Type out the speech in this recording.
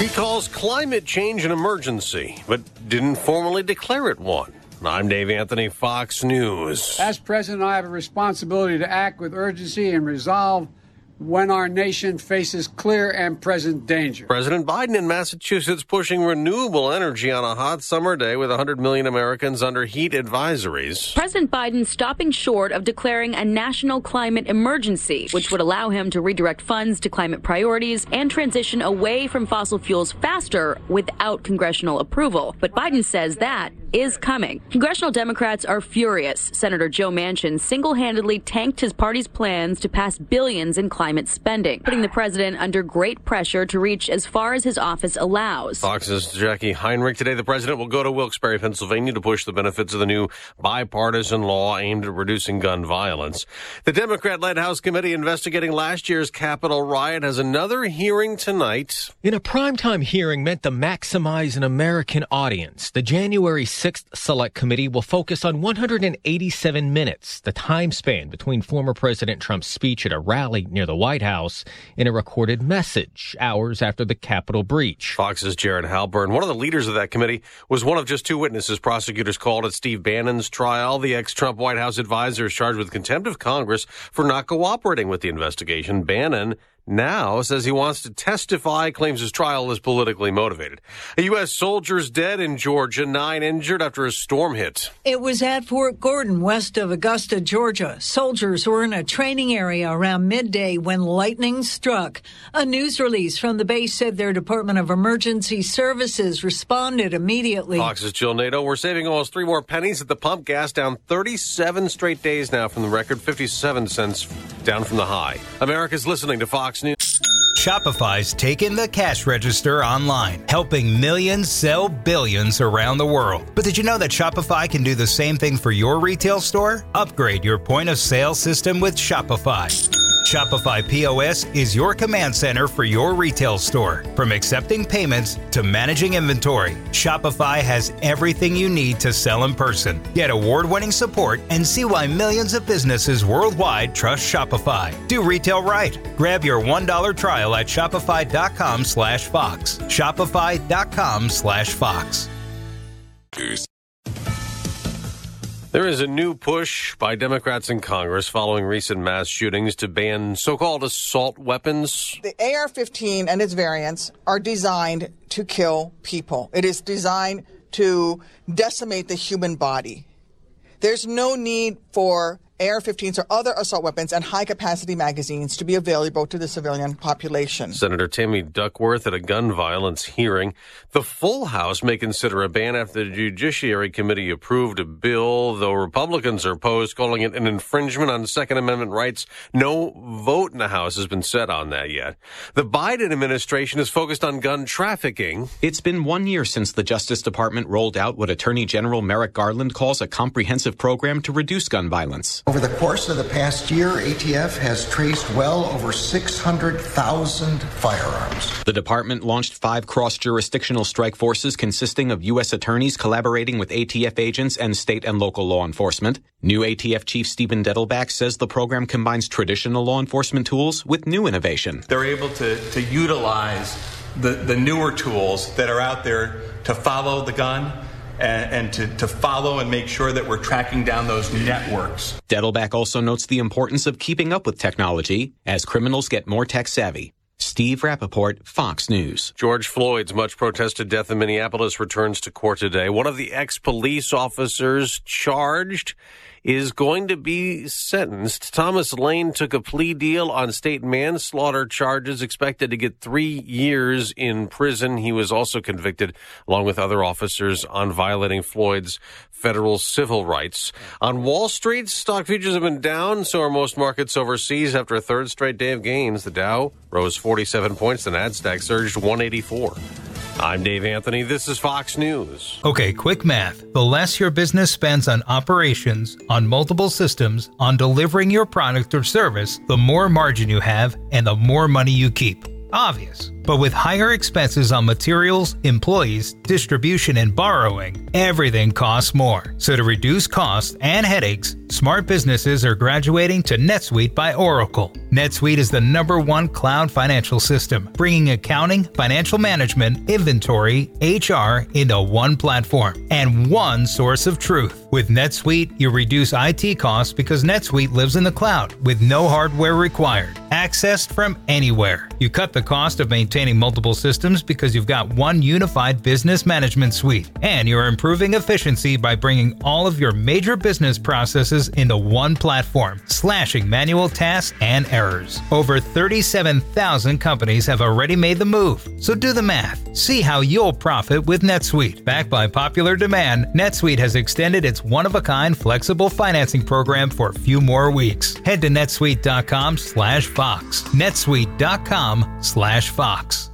He calls climate change an emergency, but didn't formally declare it one. I'm Dave Anthony, Fox News. As president, I have a responsibility to act with urgency and resolve when our nation faces clear and present danger. President Biden in Massachusetts pushing renewable energy on a hot summer day with 100 million Americans under heat advisories. President Biden stopping short of declaring a national climate emergency, which would allow him to redirect funds to climate priorities and transition away from fossil fuels faster without congressional approval. But Biden says that is coming. Congressional Democrats are furious. Senator Joe Manchin single-handedly tanked his party's plans to pass billions in climate spending, putting the president under great pressure to reach as far as his office allows. Fox's Jackie Heinrich. Today, the president will go to Wilkes-Barre, Pennsylvania to push the benefits of the new bipartisan law aimed at reducing gun violence. The Democrat-led House committee investigating last year's Capitol riot has another hearing tonight. In a primetime hearing meant to maximize an American audience, the January 6th Select Committee will focus on 187 minutes, the time span between former President Trump's speech at a rally near the White House and a recorded message hours after the Capitol breach. Fox's Jared Halpern. One of the leaders of that committee was one of just two witnesses prosecutors called at Steve Bannon's trial. The ex-Trump White House advisor is charged with contempt of Congress for not cooperating with the investigation. Bannon now says he wants to testify, claims his trial is politically motivated. A U.S. soldier's dead in Georgia, 9 injured after a storm hit. It was at Fort Gordon, west of Augusta, Georgia. Soldiers were in a training area around midday when lightning struck. A news release from the base said their Department of Emergency Services responded immediately. Fox's Jill Nato. We're saving almost 3 more pennies at the pump. Gas down 37 straight days now from the record, 57 cents down from the high. America's listening to Fox News. Shopify's taken the cash register online, helping millions sell billions around the world. But did you know that Shopify can do the same thing for your retail store? Upgrade your point of sale system with Shopify. Shopify POS is your command center for your retail store. From accepting payments to managing inventory, Shopify has everything you need to sell in person. Get award-winning support and see why millions of businesses worldwide trust Shopify. Do retail right. Grab your $1 trial at shopify.com/Fox. Shopify.com/Fox. There is a new push by Democrats in Congress following recent mass shootings to ban so-called assault weapons. The AR-15 and its variants are designed to kill people. It is designed to decimate the human body. There's no need for AR-15s or other assault weapons and high-capacity magazines to be available to the civilian population. Senator Tammy Duckworth at a gun violence hearing. The full House may consider a ban after the Judiciary Committee approved a bill, though Republicans are opposed, calling it an infringement on Second Amendment rights. No vote in the House has been set on that yet. The Biden administration is focused on gun trafficking. It's been 1 year since the Justice Department rolled out what Attorney General Merrick Garland calls a comprehensive program to reduce gun violence. Over the course of the past year, ATF has traced well over 600,000 firearms. The department launched 5 cross-jurisdictional strike forces consisting of U.S. attorneys collaborating with ATF agents and state and local law enforcement. New ATF Chief Stephen Dettelbach says the program combines traditional law enforcement tools with new innovation. They're able to utilize the newer tools that are out there to follow the gun and to follow and make sure that we're tracking down those networks. Dettelbach also notes the importance of keeping up with technology as criminals get more tech savvy. Steve Rappaport, Fox News. George Floyd's much protested death in Minneapolis returns to court today. One of the ex-police officers charged is going to be sentenced. Thomas Lane took a plea deal on state manslaughter charges, expected to get 3 years in prison. He was also convicted, along with other officers, on violating Floyd's federal civil rights. On Wall Street, stock futures have been down, so are most markets overseas after a third straight day of gains. The Dow rose 47 points, the Nasdaq surged 184. I'm Dave Anthony. This is Fox News. Okay, quick math. The less your business spends on operations, on multiple systems, on delivering your product or service, the more margin you have and the more money you keep. Obvious. But with higher expenses on materials, employees, distribution, and borrowing, everything costs more. So to reduce costs and headaches, smart businesses are graduating to NetSuite by Oracle. NetSuite is the #1 cloud financial system, bringing accounting, financial management, inventory, HR into one platform and one source of truth. With NetSuite, you reduce IT costs because NetSuite lives in the cloud with no hardware required, accessed from anywhere. You cut the cost of maintaining multiple systems because you've got one unified business management suite, and you're improving efficiency by bringing all of your major business processes into one platform, slashing manual tasks and errors. Over 37,000 companies have already made the move, so do the math. See how you'll profit with NetSuite. Backed by popular demand, NetSuite has extended its one-of-a-kind flexible financing program for a few more weeks. Head to netsuite.com/Fox. netsuite.com/Fox.